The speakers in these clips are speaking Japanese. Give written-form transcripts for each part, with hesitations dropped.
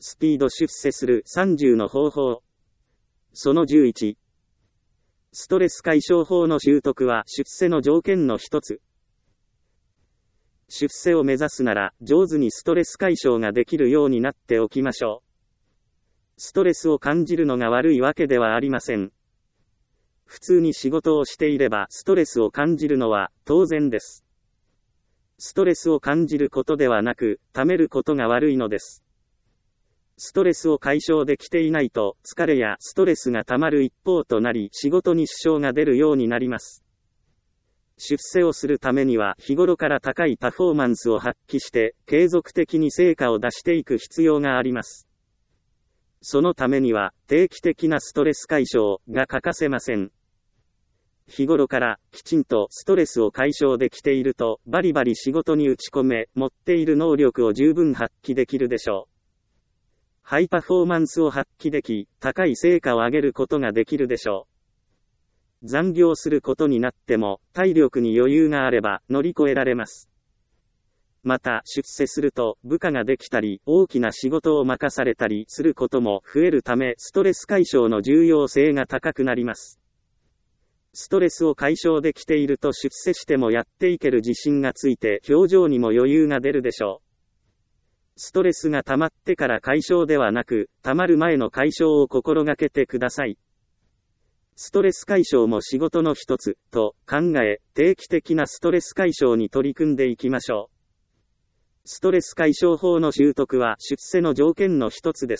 スピード出世する30の方法。その11。ストレス解消法の習得は出世の条件の一つ。出世を目指すなら上手にストレス解消ができるようになっておきましょう。ストレスを感じるのが悪いわけではありません。普通に仕事をしていればストレスを感じるのは当然です。ストレスを感じることではなく、溜めることが悪いのです。ストレスを解消できていないと、疲れやストレスが溜まる一方となり、仕事に支障が出るようになります。出世をするためには、日頃から高いパフォーマンスを発揮して、継続的に成果を出していく必要があります。そのためには、定期的なストレス解消が欠かせません。日頃からきちんとストレスを解消できていると、バリバリ仕事に打ち込め、持っている能力を十分発揮できるでしょう。ハイパフォーマンスを発揮でき、高い成果を上げることができるでしょう。残業することになっても、体力に余裕があれば乗り越えられます。また、出世すると、部下ができたり、大きな仕事を任されたりすることも増えるため、ストレス解消の重要性が高くなります。ストレスを解消できていると出世してもやっていける自信がついて、表情にも余裕が出るでしょう。ストレスが溜まってから解消ではなく、溜まる前の解消を心がけてください。ストレス解消も仕事の一つと考え、定期的なストレス解消に取り組んでいきましょう。ストレス解消法の習得は出世の条件の一つです。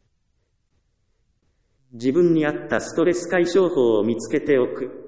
自分に合ったストレス解消法を見つけておく。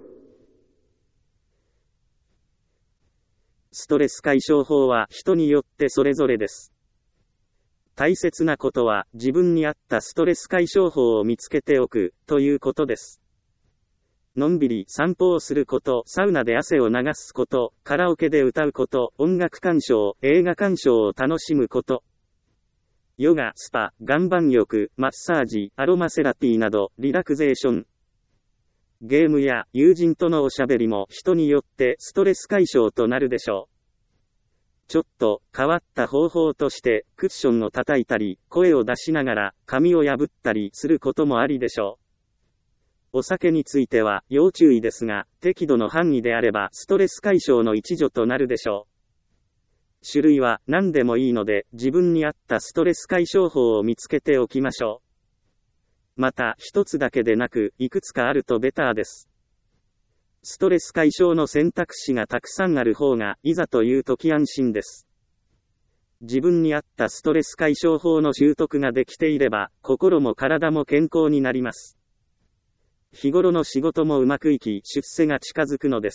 ストレス解消法は人によってそれぞれです。大切なことは自分に合ったストレス解消法を見つけておくということです。のんびり散歩をすること、サウナで汗を流すこと、カラオケで歌うこと、音楽鑑賞、映画鑑賞を楽しむこと。ヨガ、スパ、岩盤浴、マッサージ、アロマセラピーなど、リラクゼーション。ゲームや友人とのおしゃべりも人によってストレス解消となるでしょう。ちょっと変わった方法としてクッションを叩いたり、声を出しながら紙を破ったりすることもありでしょう。お酒については要注意ですが、適度の範囲であればストレス解消の一助となるでしょう。種類は何でもいいので、自分に合ったストレス解消法を見つけておきましょう。また、一つだけでなく、いくつかあるとベターです。ストレス解消の選択肢がたくさんある方が、いざという時安心です。自分に合ったストレス解消法の習得ができていれば、心も体も健康になります。日頃の仕事もうまくいき、出世が近づくのです。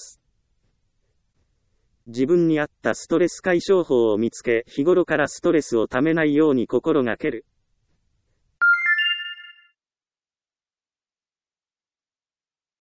自分に合ったストレス解消法を見つけ、日頃からストレスをためないように心がける。